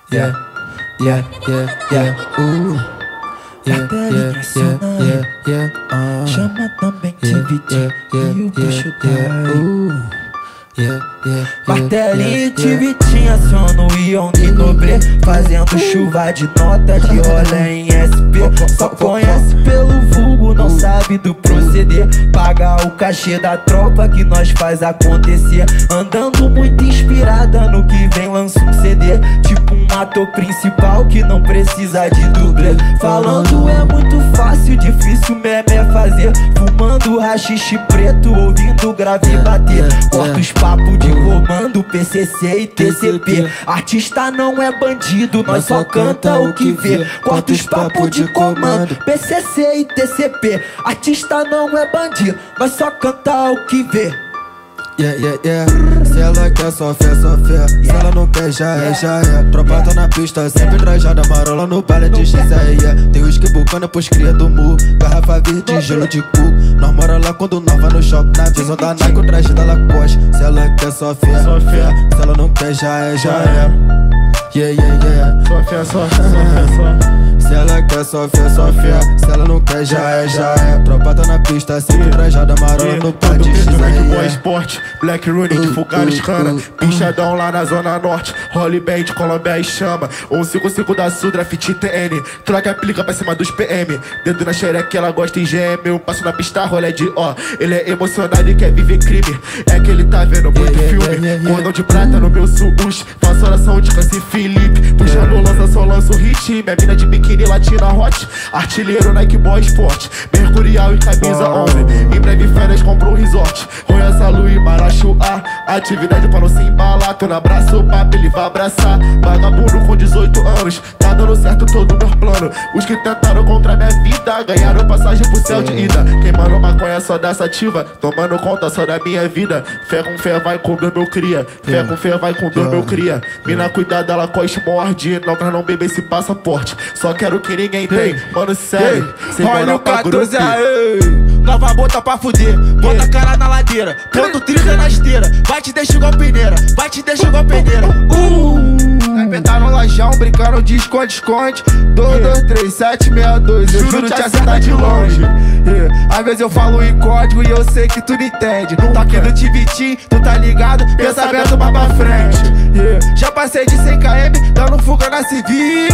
yeah, yeah, yeah, yeah, yeah, yeah, yeah, Chama também TVT e o bicho Martelinho de Vitinho, aciona o Ion e Nobre, fazendo chuva de nota de rolê em SP. Só conhece pelo vulgo, não sabe do proceder. Paga o cachê da tropa que nós faz acontecer. Andando muito inspirada no que vem, lança um CD. Tipo um ator principal que não precisa de dublê. Falando é muito fácil, difícil mesmo é fazer. Fumando rachixe preto, ouvindo grave bater. Corta os papos de comando, PCC e TCP. Artista não é bandido, nós só canta o que vê. Corta os papos de comando, PCC e TCP. Artista não é bandido, nós só canta o que vê. yeah, yeah, yeah. Se ela quer só fé, só fé. Se ela não quer, já é, já é. Tropa tá na pista, sempre trajada, marola no baile de XR. Tem uísque bucana pros cria do mu. Garrafa verde, gelo de cu. Nós mora lá quando nós vai no shopping. Na visão da Nike, o traje da Lacoste. Se ela quer só fé, só fé. Se ela não quer, já é, já é. Yeah, yeah, yeah. Só fé, só fé, só fé, só. Se ela quer só fé, só fé. Se ela não quer, já é, já é. Tropa tá na pista, sempre trajada, marola no baile de XR. Boa Esporte, Black Rooney de Fugares Cana. Pinchadão lá na Zona Norte, Holly Band, Colômbia e chama. 155 da Sudra, Fit TN. Troca aplica pra cima dos PM. Dedo na xereca, ela gosta em GM. Eu passo na pista, rolê de ó. Ele é emocionado e quer viver crime. É que ele tá vendo muito filme. Cordão de prata no meu suús. Faço oração de Câncer Felipe. Puxando lança, só lança o hit. Minha mina de biquíni latina hot. Artilheiro Nike Boy Sport. Mercurial e camisa 11. Em breve férias compro um resort. Roya Salu e Marachuá. Atividade pra não se embalar. Tô no abraço, papo, ele vai abraçar. Vagabundo com 18 anos. Tá dando certo todo o meu plano. Os que tentaram contra minha vida ganharam passagem pro céu de ida. Queimando maconha só da sativa. Tomando conta só da minha vida. Fé com fé vai comer meu cria. Fé com fé vai comer meu cria. Mina cuidado, ela coste morde. Não pra não beber esse passaporte. Só quero que ninguém tem. Mano, sério. Olha o 14 aí. Nova bota pra fuder. Bota a cara na ladeira. Ponto 30 na esteira. Vai te deixar igual peneira. Vai te deixar igual peneira. Apertar no lajão, brincando de esconde-esconde. 2, 2, 3, 7, 6, 2. Eu juro te acertar de longe. Às vezes eu falo em código e eu sei que tu não entende. Tá aqui no TVT, tu tá ligado? Pensamento vai pra frente. Já passei de 100 km, dando fuga na civil.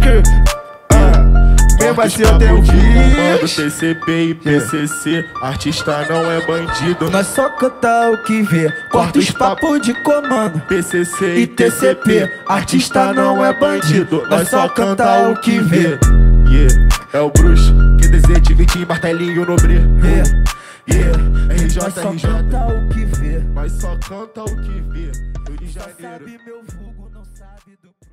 Mesmo assim eu tenho bicho. TCP e PCC, artista não é bandido. Nós só canta o que vê. Corta os papos de comando, PCC e TCP. Artista não é bandido. Nós só canta o que vê. É o bruxo, que deseja dividir martelinho nobre. RJ, Nós só canta o que vê. Mas só canta o que vê. Rio de Só Janeiro. sabe meu vulgo, não sabe do